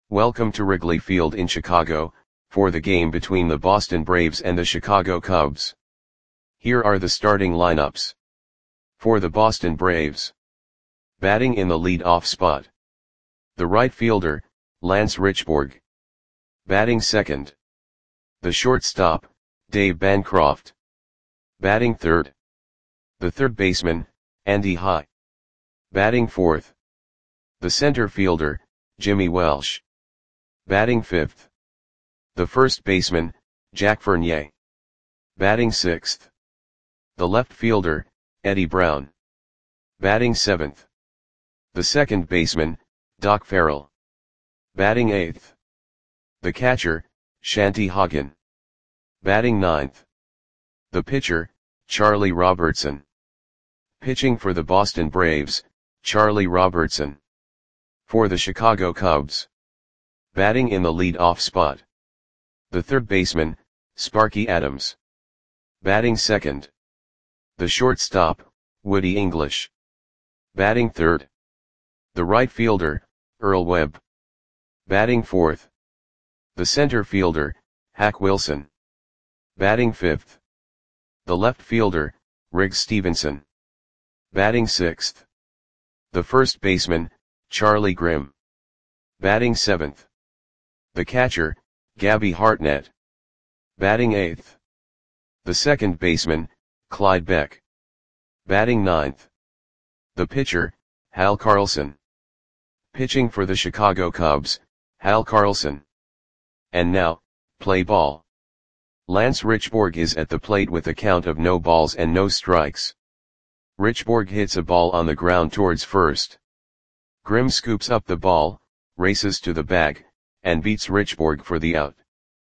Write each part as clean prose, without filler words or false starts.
Welcome to Wrigley Field in Chicago, for the game between the Boston Braves and the Chicago Cubs. Here are the starting lineups. For the Boston Braves. Batting in the lead-off spot. The right fielder, Lance Richburg. Batting second. The shortstop, Dave Bancroft. Batting third. The third baseman, Andy High. Batting fourth. The center fielder, Jimmy Welsh. Batting fifth. The first baseman, Jack Fournier. Batting sixth. The left fielder, Eddie Brown. Batting seventh. The second baseman, Doc Farrell. Batting eighth. The catcher, Shanty Hagen. Batting ninth. The pitcher, Charlie Robertson. Pitching for the Boston Braves, Charlie Robertson. For the Chicago Cubs. Batting in the lead-off spot. The third baseman, Sparky Adams. Batting second. The shortstop, Woody English. Batting third. The right fielder, Earl Webb. Batting fourth. The center fielder, Hack Wilson. Batting fifth. The left fielder, Riggs Stevenson. Batting sixth. The first baseman, Charlie Grimm. Batting seventh. The catcher, Gabby Hartnett. Batting eighth. The second baseman, Clyde Beck. Batting ninth. The pitcher, Hal Carlson. Pitching for the Chicago Cubs, Hal Carlson. And now, play ball. Lance Richburg is at the plate with a count of no balls and no strikes. Richburg hits a ball on the ground towards first. Grimm scoops up the ball, races to the bag, and beats Richburg for the out.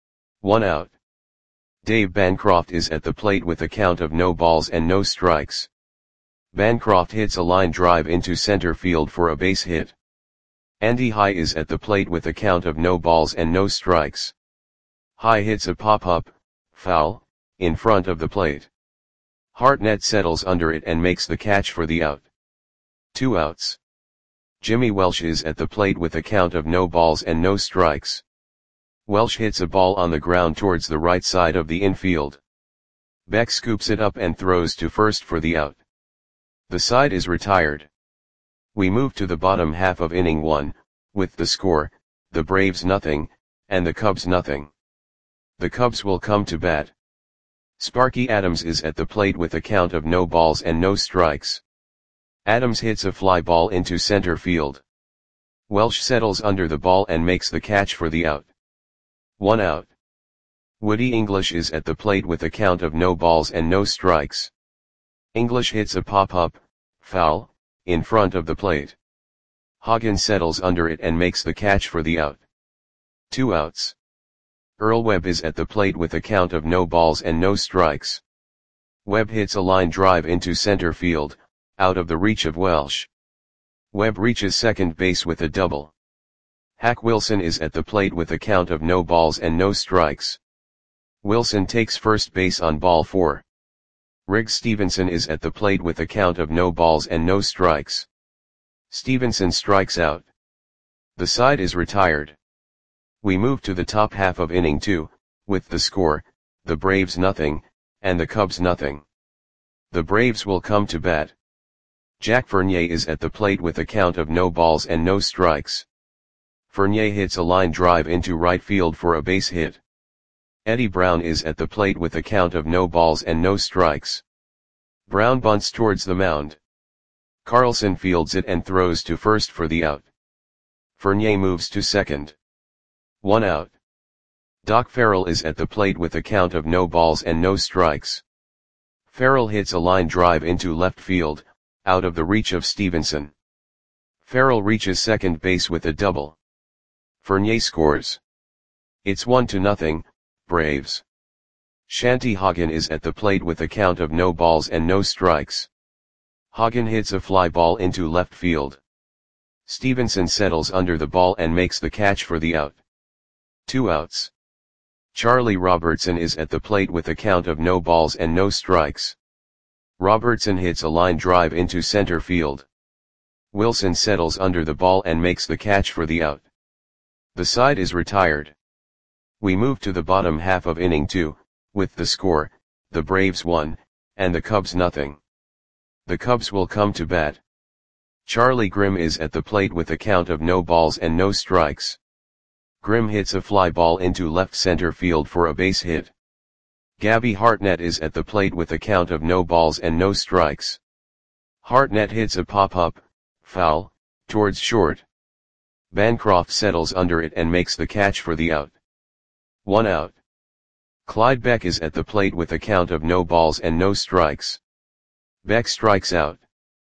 1 out. Dave Bancroft is at the plate with a count of no balls and no strikes. Bancroft hits a line drive into center field for a base hit. Andy High is at the plate with a count of no balls and no strikes. High hits a pop-up, foul, in front of the plate. Hartnett settles under it and makes the catch for the out. 2 outs. Jimmy Welsh is at the plate with a count of no balls and no strikes. Welsh hits a ball on the ground towards the right side of the infield. Beck scoops it up and throws to first for the out. The side is retired. We move to the bottom half of inning 1, with the score, the Braves nothing, and the Cubs nothing. The Cubs will come to bat. Sparky Adams is at the plate with a count of no balls and no strikes. Adams hits a fly ball into center field. Welsh settles under the ball and makes the catch for the out. 1 out. Woody English is at the plate with a count of no balls and no strikes. English hits a pop-up, foul, in front of the plate. Hagen settles under it and makes the catch for the out. 2 outs. Earl Webb is at the plate with a count of no balls and no strikes. Webb hits a line drive into center field, out of the reach of Welsh. Webb reaches second base with a double. Hack Wilson is at the plate with a count of no balls and no strikes. Wilson takes first base on ball 4. Riggs Stevenson is at the plate with a count of no balls and no strikes. Stevenson strikes out. The side is retired. We move to the top half of inning 2, with the score, the Braves nothing, and the Cubs nothing. The Braves will come to bat. Jack Fournier is at the plate with a count of no balls and no strikes. Fournier hits a line drive into right field for a base hit. Eddie Brown is at the plate with a count of no balls and no strikes. Brown bunts towards the mound. Carlson fields it and throws to first for the out. Fournier moves to second. 1 out. Doc Farrell is at the plate with a count of no balls and no strikes. Farrell hits a line drive into left field, out of the reach of Stevenson. Farrell reaches second base with a double. Fournier scores. It's 1-0, Braves. Shanty Hagen is at the plate with a count of no balls and no strikes. Hagen hits a fly ball into left field. Stevenson settles under the ball and makes the catch for the out. 2 outs. Charlie Robertson is at the plate with a count of no balls and no strikes. Robertson hits a line drive into center field. Wilson settles under the ball and makes the catch for the out. The side is retired. We move to the bottom half of inning 2, with the score, the Braves 1, and the Cubs nothing. The Cubs will come to bat. Charlie Grimm is at the plate with a count of no balls and no strikes. Grimm hits a fly ball into left center field for a base hit. Gabby Hartnett is at the plate with a count of no balls and no strikes. Hartnett hits a pop-up, foul, towards short. Bancroft settles under it and makes the catch for the out. 1 out. Clyde Beck is at the plate with a count of no balls and no strikes. Beck strikes out.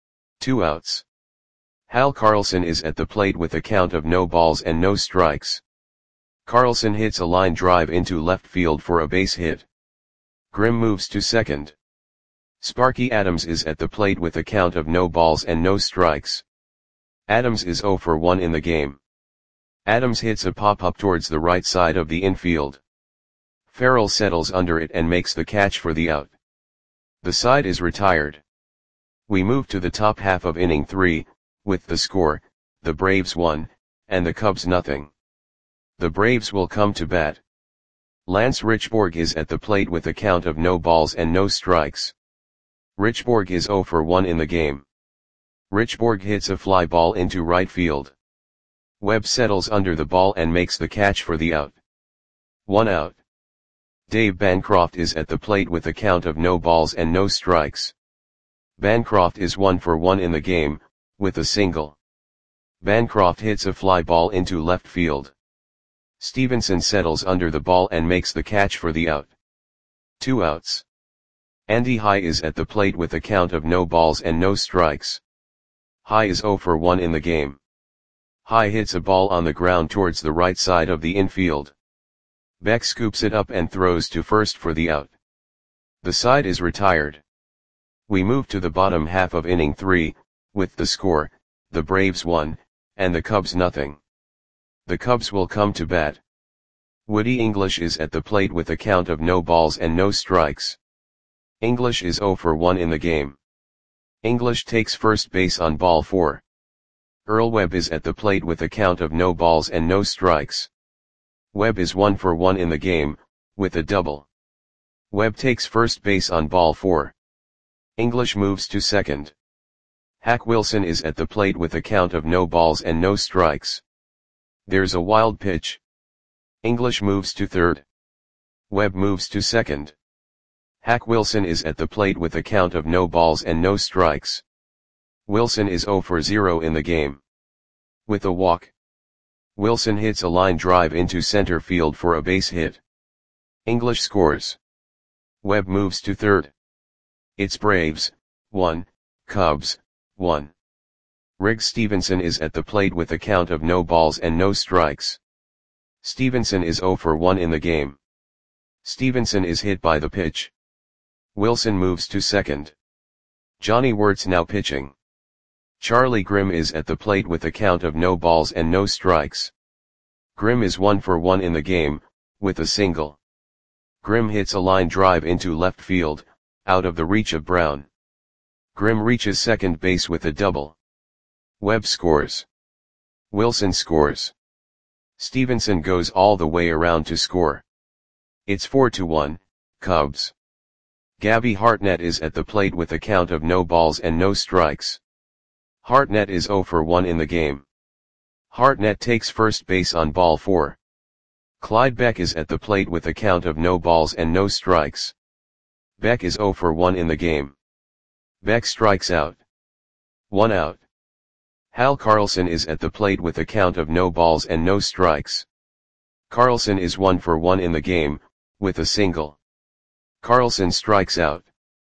2 outs. Hal Carlson is at the plate with a count of no balls and no strikes. Carlson hits a line drive into left field for a base hit. Grimm moves to second. Sparky Adams is at the plate with a count of no balls and no strikes. Adams is 0 for 1 in the game. Adams hits a pop-up towards the right side of the infield. Farrell settles under it and makes the catch for the out. The side is retired. We move to the top half of inning 3, with the score, the Braves 1, and the Cubs nothing. The Braves will come to bat. Lance Richborg is at the plate with a count of no balls and no strikes. Richborg is 0 for 1 in the game. Richborg hits a fly ball into right field. Webb settles under the ball and makes the catch for the out. 1 out. Dave Bancroft is at the plate with a count of no balls and no strikes. Bancroft is 1 for 1 in the game, with a single. Bancroft hits a fly ball into left field. Stevenson settles under the ball and makes the catch for the out. 2 outs. Andy High is at the plate with a count of no balls and no strikes. High is 0 for 1 in the game. High hits a ball on the ground towards the right side of the infield. Beck scoops it up and throws to first for the out. The side is retired. We move to the bottom half of inning 3, with the score, the Braves 1, and the Cubs nothing. The Cubs will come to bat. Woody English is at the plate with a count of no balls and no strikes. English is 0 for 1 in the game. English takes first base on ball 4. Earl Webb is at the plate with a count of no balls and no strikes. Webb is 1 for 1 in the game, with a double. Webb takes first base on ball 4. English moves to second. Hack Wilson is at the plate with a count of no balls and no strikes. There's a wild pitch. English moves to third. Webb moves to second. Hack Wilson is at the plate with a count of no balls and no strikes. Wilson is 0 for 0 in the game. With a walk. Wilson hits a line drive into center field for a base hit. English scores. Webb moves to third. It's Braves 1, Cubs 1. Riggs Stevenson is at the plate with a count of no balls and no strikes. Stevenson is 0 for 1 in the game. Stevenson is hit by the pitch. Wilson moves to second. Johnny Wirtz now pitching. Charlie Grimm is at the plate with a count of no balls and no strikes. Grimm is 1 for 1 in the game, with a single. Grimm hits a line drive into left field, out of the reach of Brown. Grimm reaches second base with a double. Webb scores. Wilson scores. Stevenson goes all the way around to score. It's 4-1, Cubs. Gabby Hartnett is at the plate with a count of no balls and no strikes. Hartnett is 0 for 1 in the game. Hartnett takes first base on ball 4. Clyde Beck is at the plate with a count of no balls and no strikes. Beck is 0 for 1 in the game. Beck strikes out. 1 out. Hal Carlson is at the plate with a count of no balls and no strikes. Carlson is 1 for 1 in the game, with a single. Carlson strikes out.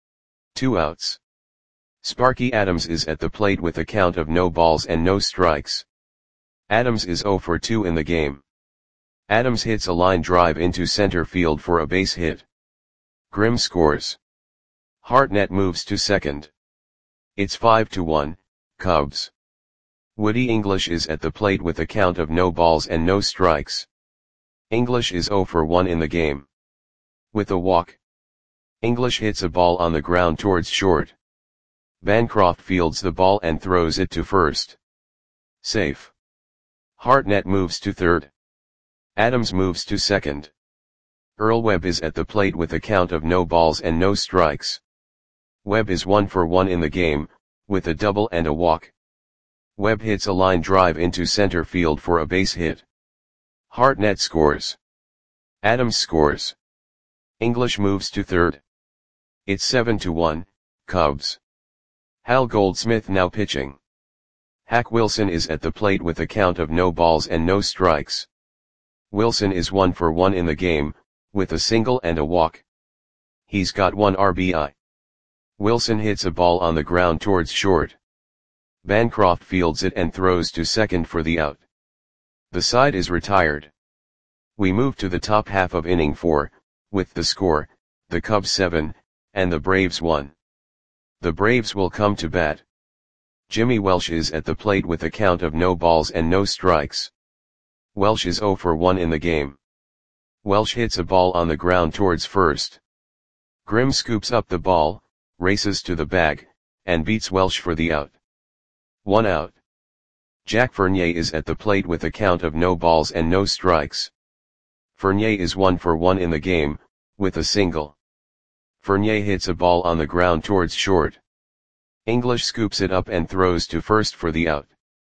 2 outs. Sparky Adams is at the plate with a count of no balls and no strikes. Adams is 0 for 2 in the game. Adams hits a line drive into center field for a base hit. Grimm scores. Hartnett moves to second. It's 5-1, Cubs. Woody English is at the plate with a count of no balls and no strikes. English is 0 for 1 in the game. With a walk. English hits a ball on the ground towards short. Bancroft fields the ball and throws it to first. Safe. Hartnett moves to third. Adams moves to second. Earl Webb is at the plate with a count of no balls and no strikes. Webb is 1 for 1 in the game, with a double and a walk. Webb hits a line drive into center field for a base hit. Hartnett scores. Adams scores. English moves to third. It's 7-1, Cubs. Hal Goldsmith now pitching. Hack Wilson is at the plate with a count of no balls and no strikes. Wilson is 1 for 1 in the game, with a single and a walk. He's got 1 RBI. Wilson hits a ball on the ground towards short. Bancroft fields it and throws to second for the out. The side is retired. We move to the top half of inning 4, with the score, the Cubs 7, and the Braves 1. The Braves will come to bat. Jimmy Welsh is at the plate with a count of no balls and no strikes. Welsh is 0 for 1 in the game. Welsh hits a ball on the ground towards first. Grimm scoops up the ball, races to the bag, and beats Welsh for the out. 1 out. Jack Fournier is at the plate with a count of no balls and no strikes. Fournier is 1 for 1 in the game, with a single. Fournier hits a ball on the ground towards short. English scoops it up and throws to first for the out.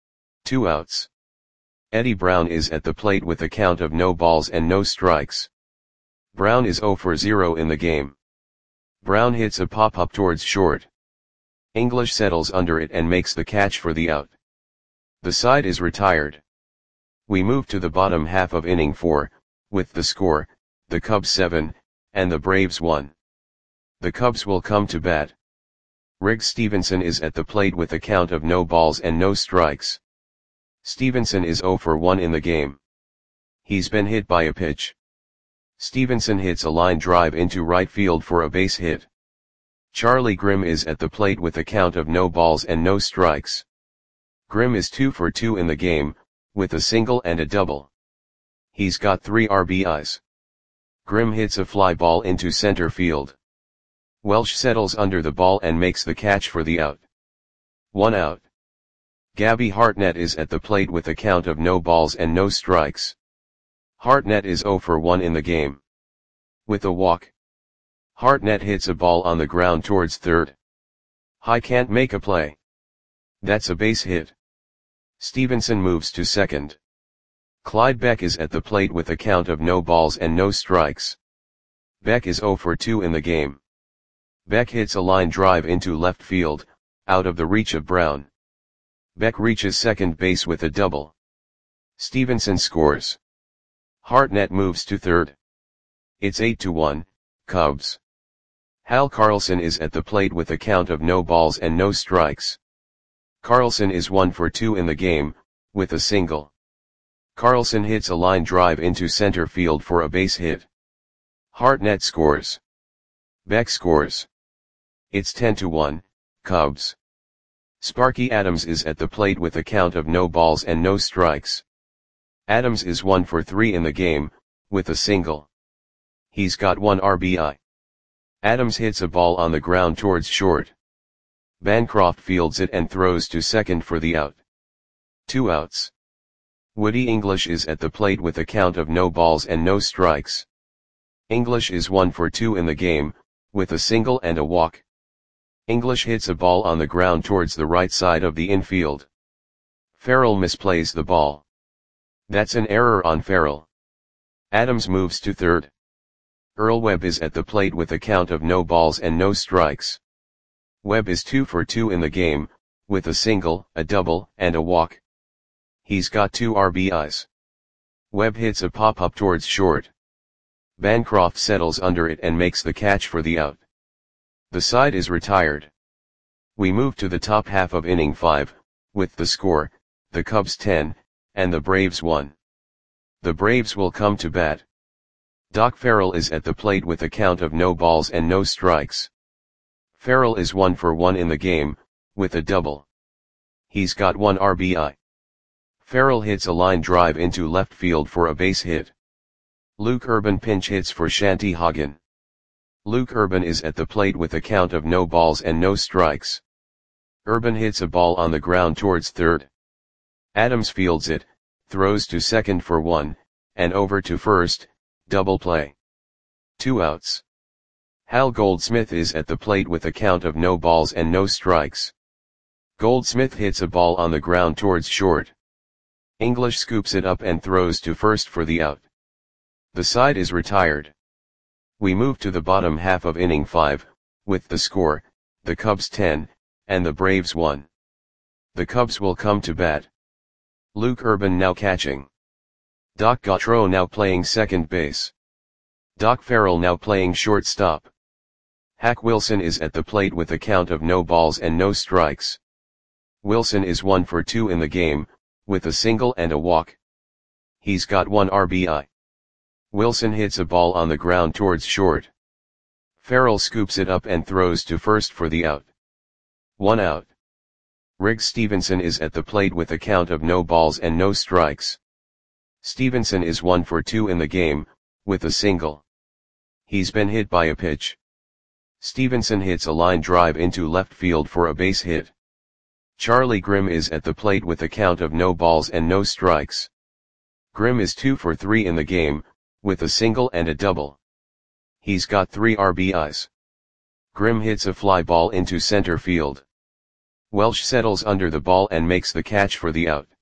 2 outs. Eddie Brown is at the plate with a count of no balls and no strikes. Brown is 0 for 0 in the game. Brown hits a pop-up towards short. English settles under it and makes the catch for the out. The side is retired. We move to the bottom half of inning 4, with the score, the Cubs 7, and the Braves 1. The Cubs will come to bat. Riggs Stevenson is at the plate with a count of no balls and no strikes. Stevenson is 0 for 1 in the game. He's been hit by a pitch. Stevenson hits a line drive into right field for a base hit. Charlie Grimm is at the plate with a count of no balls and no strikes. Grimm is 2 for 2 in the game, with a single and a double. He's got 3 RBIs. Grimm hits a fly ball into center field. Welsh settles under the ball and makes the catch for the out. 1 out. Gabby Hartnett is at the plate with a count of no balls and no strikes. Hartnett is 0 for 1 in the game. With a walk. Hartnett hits a ball on the ground towards third. High can't make a play. That's a base hit. Stevenson moves to second. Clyde Beck is at the plate with a count of no balls and no strikes. Beck is 0 for 2 in the game. Beck hits a line drive into left field, out of the reach of Brown. Beck reaches second base with a double. Stevenson scores. Hartnett moves to third. It's 8-1, Cubs. Hal Carlson is at the plate with a count of no balls and no strikes. Carlson is 1 for 2 in the game, with a single. Carlson hits a line drive into center field for a base hit. Hartnett scores. Beck scores. It's 10-1, Cubs. Sparky Adams is at the plate with a count of no balls and no strikes. Adams is 1 for 3 in the game, with a single. He's got 1 RBI. Adams hits a ball on the ground towards short. Bancroft fields it and throws to second for the out. 2 outs. Woody English is at the plate with a count of no balls and no strikes. English is 1 for 2 in the game, with a single and a walk. English hits a ball on the ground towards the right side of the infield. Farrell misplays the ball. That's an error on Farrell. Adams moves to third. Earl Webb is at the plate with a count of no balls and no strikes. Webb is 2 for 2 in the game, with a single, a double, and a walk. He's got 2 RBIs. Webb hits a pop-up towards short. Bancroft settles under it and makes the catch for the out. The side is retired. We move to the top half of inning 5, with the score, the Cubs 10, and the Braves 1. The Braves will come to bat. Doc Farrell is at the plate with a count of no balls and no strikes. Farrell is 1 for 1 in the game, with a double. He's got 1 RBI. Farrell hits a line drive into left field for a base hit. Luke Urban pinch hits for Shanty Hagen. Luke Urban is at the plate with a count of no balls and no strikes. Urban hits a ball on the ground towards third. Adams fields it, throws to second for 1, and over to first, double play. 2 outs. Hal Goldsmith is at the plate with a count of no balls and no strikes. Goldsmith hits a ball on the ground towards short. English scoops it up and throws to first for the out. The side is retired. We move to the bottom half of inning 5, with the score, the Cubs 10, and the Braves 1. The Cubs will come to bat. Luke Urban now catching. Doc Gautreaux now playing second base. Doc Farrell now playing shortstop. Hack Wilson is at the plate with a count of no balls and no strikes. Wilson is 1 for 2 in the game, with a single and a walk. He's got 1 RBI. Wilson hits a ball on the ground towards short. Farrell scoops it up and throws to first for the out. 1 out. Riggs Stevenson is at the plate with a count of no balls and no strikes. Stevenson is 1 for 2 in the game, with a single. He's been hit by a pitch. Stevenson hits a line drive into left field for a base hit. Charlie Grimm is at the plate with a count of no balls and no strikes. Grimm is 2 for 3 in the game, with a single and a double. He's got 3 RBIs. Grimm hits a fly ball into center field. Welsh settles under the ball and makes the catch for the out.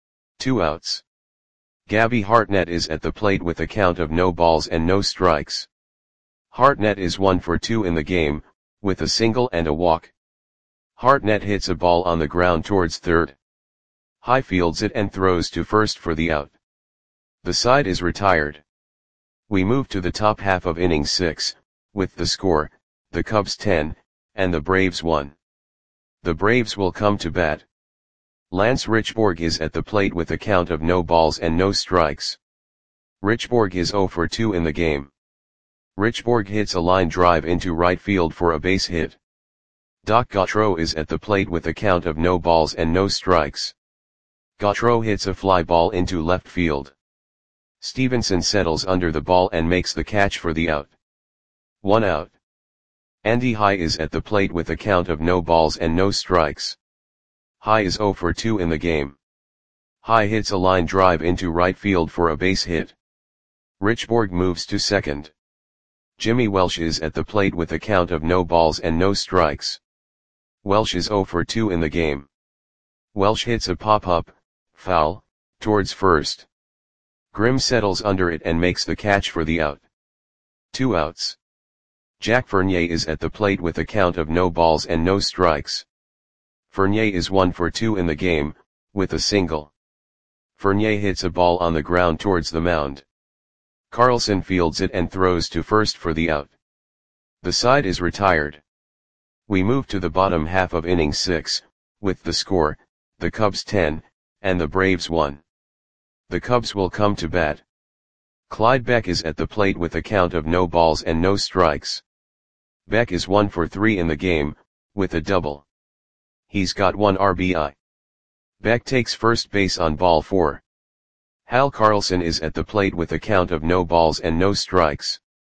2 outs. Gabby Hartnett is at the plate with a count of no balls and no strikes. Hartnett is 1 for 2 in the game, with a single and a walk. Hartnett hits a ball on the ground towards third. High fields it and throws to first for the out. The side is retired. We move to the top half of inning 6, with the score, the Cubs 10, and the Braves 1. The Braves will come to bat. Lance Richborg is at the plate with a count of no balls and no strikes. Richborg is 0 for 2 in the game. Richborg hits a line drive into right field for a base hit. Doc Gautreaux is at the plate with a count of no balls and no strikes. Gautreaux hits a fly ball into left field. Stevenson settles under the ball and makes the catch for the out. 1 out. Andy High is at the plate with a count of no balls and no strikes. High is 0 for 2 in the game. High hits a line drive into right field for a base hit. Richborg moves to second. Jimmy Welsh is at the plate with a count of no balls and no strikes. Welsh is 0 for 2 in the game. Welsh hits a pop-up, foul, towards first. Grimm settles under it and makes the catch for the out. 2 outs. Jack Fournier is at the plate with a count of no balls and no strikes. Fournier is 1 for 2 in the game, with a single. Fournier hits a ball on the ground towards the mound. Carlson fields it and throws to first for the out. The side is retired. We move to the bottom half of inning 6, with the score, the Cubs 10, and the Braves 1. The Cubs will come to bat. Clyde Beck is at the plate with a count of no balls and no strikes. Beck is 1 for 3 in the game, with a double. He's got 1 RBI. Beck takes first base on ball 4. Hal Carlson is at the plate with a count of no balls and no strikes.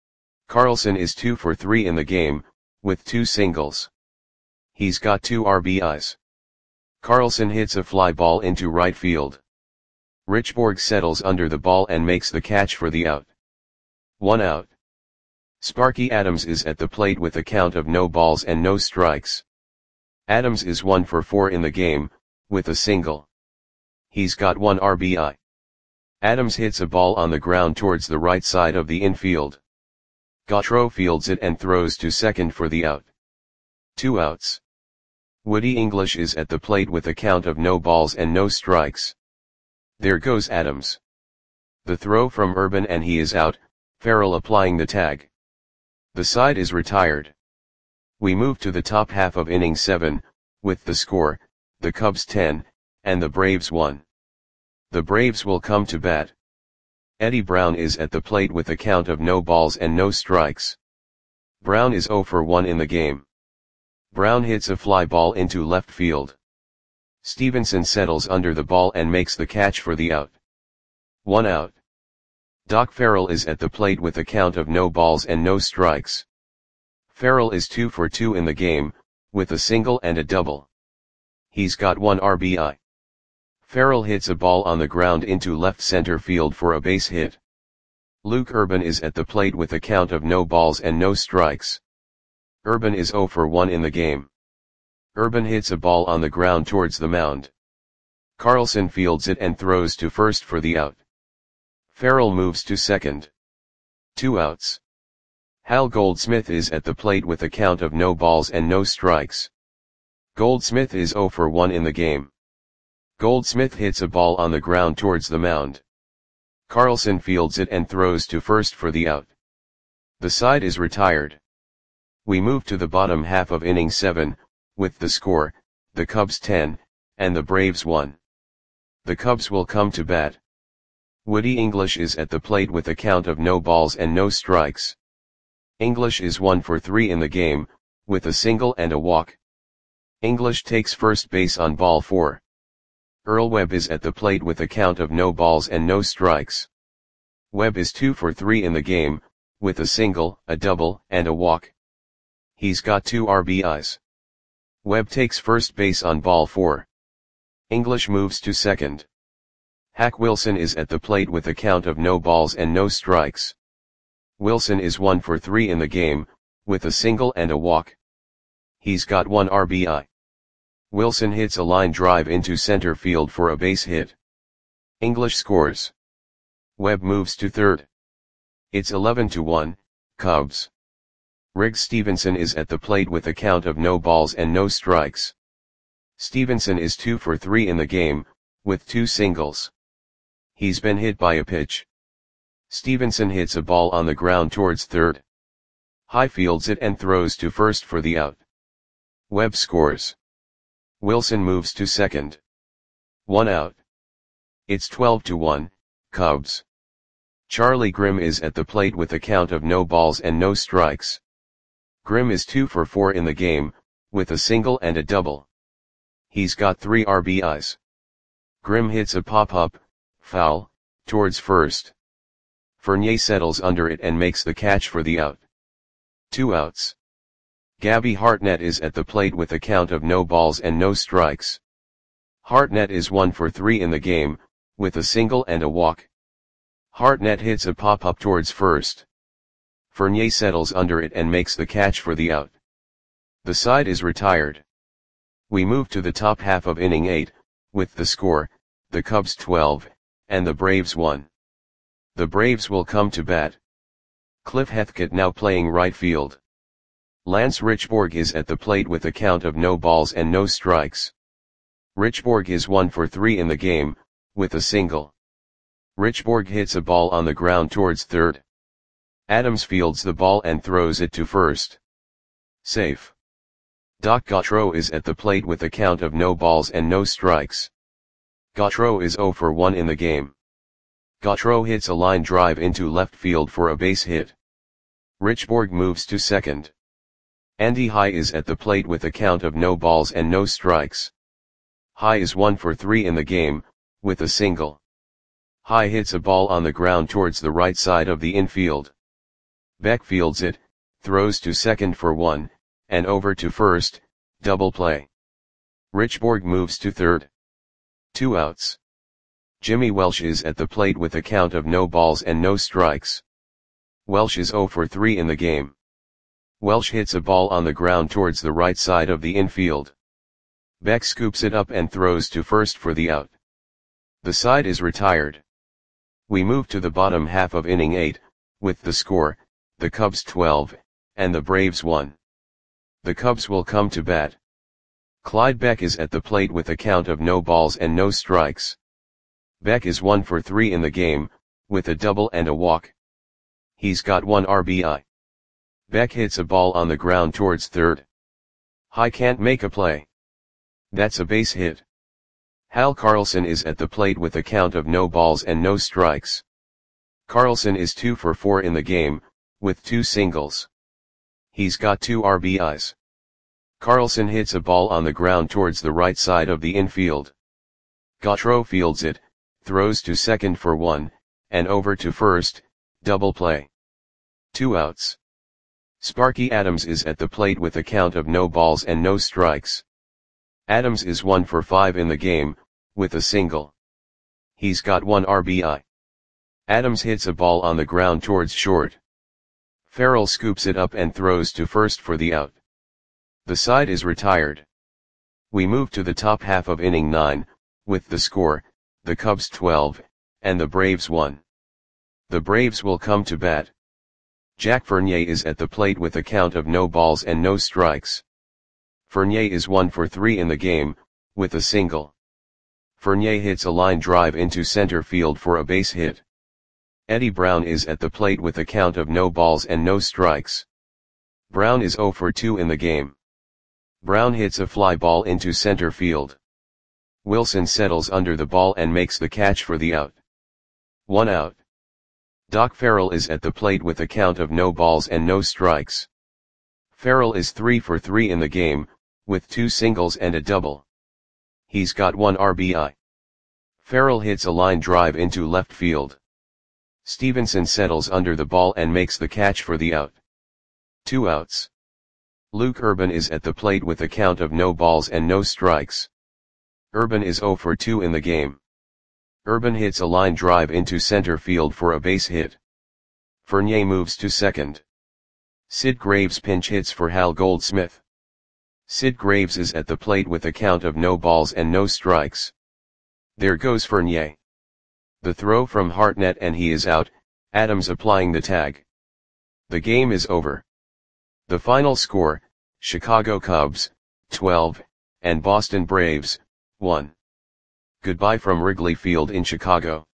Carlson is 2 for 3 in the game, with 2 singles. He's got 2 RBIs. Carlson hits a fly ball into right field. Richborg settles under the ball and makes the catch for the out. 1 out. Sparky Adams is at the plate with a count of no balls and no strikes. Adams is 1 for 4 in the game, with a single. He's got 1 RBI. Adams hits a ball on the ground towards the right side of the infield. Gautreaux fields it and throws to second for the out. 2 outs. Woody English is at the plate with a count of no balls and no strikes. There goes Adams. The throw from Urban and he is out, Farrell applying the tag. The side is retired. We move to the top half of inning 7, with the score, the Cubs 10, and the Braves 1. The Braves will come to bat. Eddie Brown is at the plate with a count of no balls and no strikes. Brown is 0 for 1 in the game. Brown hits a fly ball into left field. Stevenson settles under the ball and makes the catch for the out. 1 out. Doc Farrell is at the plate with a count of no balls and no strikes. Farrell is 2 for 2 in the game, with a single and a double. He's got 1 RBI. Farrell hits a ball on the ground into left center field for a base hit. Luke Urban is at the plate with a count of no balls and no strikes. Urban is 0 for 1 in the game. Urban hits a ball on the ground towards the mound. Carlson fields it and throws to first for the out. Farrell moves to second. 2 outs. Hal Goldsmith is at the plate with a count of no balls and no strikes. Goldsmith is 0 for 1 in the game. Goldsmith hits a ball on the ground towards the mound. Carlson fields it and throws to first for the out. The side is retired. We move to the bottom half of inning 7, with the score, the Cubs 10, and the Braves 1. The Cubs will come to bat. Woody English is at the plate with a count of no balls and no strikes. English is 1 for 3 in the game, with a single and a walk. English takes first base on ball 4. Earl Webb is at the plate with a count of no balls and no strikes. Webb is 2 for 3 in the game, with a single, a double, and a walk. He's got 2 RBIs. Webb takes first base on ball 4. English moves to second. Hack Wilson is at the plate with a count of no balls and no strikes. Wilson is 1 for 3 in the game, with a single and a walk. He's got 1 RBI. Wilson hits a line drive into center field for a base hit. English scores. Webb moves to third. It's 11-1, Cubs. Riggs Stevenson is at the plate with a count of no balls and no strikes. Stevenson is 2 for 3 in the game, with 2 singles. He's been hit by a pitch. Stevenson hits a ball on the ground towards third. High fields it and throws to first for the out. Webb scores. Wilson moves to second. 1 out. It's 12-1, Cubs. Charlie Grimm is at the plate with a count of no balls and no strikes. Grimm is 2 for 4 in the game, with a single and a double. He's got 3 RBIs. Grimm hits a pop-up, foul, towards first. Fournier settles under it and makes the catch for the out. 2 outs. Gabby Hartnett is at the plate with a count of no balls and no strikes. Hartnett is 1 for 3 in the game, with a single and a walk. Hartnett hits a pop-up towards first. Fournier settles under it and makes the catch for the out. The side is retired. We move to the top half of inning 8, with the score, the Cubs 12, and the Braves 1. The Braves will come to bat. Cliff Heathcote now playing right field. Lance Richborg is at the plate with a count of no balls and no strikes. Richborg is 1 for 3 in the game, with a single. Richborg hits a ball on the ground towards third. Adams fields the ball and throws it to first. Safe. Doc Gautreaux is at the plate with a count of no balls and no strikes. Gautreaux is 0 for 1 in the game. Gautreaux hits a line drive into left field for a base hit. Richborg moves to second. Andy High is at the plate with a count of no balls and no strikes. High is 1 for 3 in the game, with a single. High hits a ball on the ground towards the right side of the infield. Beck fields it, throws to second for 1, and over to first, double play. Richborg moves to third. 2 outs. Jimmy Welsh is at the plate with a count of no balls and no strikes. Welsh is 0 for 3 in the game. Welsh hits a ball on the ground towards the right side of the infield. Beck scoops it up and throws to first for the out. The side is retired. We move to the bottom half of inning 8, with the score, the Cubs 12, and the Braves 1. The Cubs will come to bat. Clyde Beck is at the plate with a count of no balls and no strikes. Beck is 1 for 3 in the game, with a double and a walk. He's got 1 RBI. Beck hits a ball on the ground towards third. High can't make a play. That's a base hit. Hal Carlson is at the plate with a count of no balls and no strikes. Carlson is 2 for 4 in the game, with 2 singles. He's got 2 RBIs. Carlson hits a ball on the ground towards the right side of the infield. Gautreaux fields it, throws to second for 1, and over to first, double play. 2 outs. Sparky Adams is at the plate with a count of no balls and no strikes. Adams is 1 for 5 in the game, with a single. He's got 1 RBI. Adams hits a ball on the ground towards short. Farrell scoops it up and throws to first for the out. The side is retired. We move to the top half of inning 9, with the score, the Cubs 12, and the Braves 1. The Braves will come to bat. Jack Fournier is at the plate with a count of no balls and no strikes. Fournier is 1 for 3 in the game, with a single. Fournier hits a line drive into center field for a base hit. Eddie Brown is at the plate with a count of no balls and no strikes. Brown is 0 for 2 in the game. Brown hits a fly ball into center field. Wilson settles under the ball and makes the catch for the out. 1 out. Doc Farrell is at the plate with a count of no balls and no strikes. Farrell is 3 for 3 in the game, with 2 singles and a double. He's got 1 RBI. Farrell hits a line drive into left field. Stevenson settles under the ball and makes the catch for the out. 2 outs. Luke Urban is at the plate with a count of no balls and no strikes. Urban is 0 for 2 in the game. Urban hits a line drive into center field for a base hit. Fournier moves to second. Sid Graves pinch hits for Hal Goldsmith. Sid Graves is at the plate with a count of no balls and no strikes. There goes Fournier. The throw from Hartnett and he is out, Adams applying the tag. The game is over. The final score, Chicago Cubs, 12, and Boston Braves, 1. Goodbye from Wrigley Field in Chicago.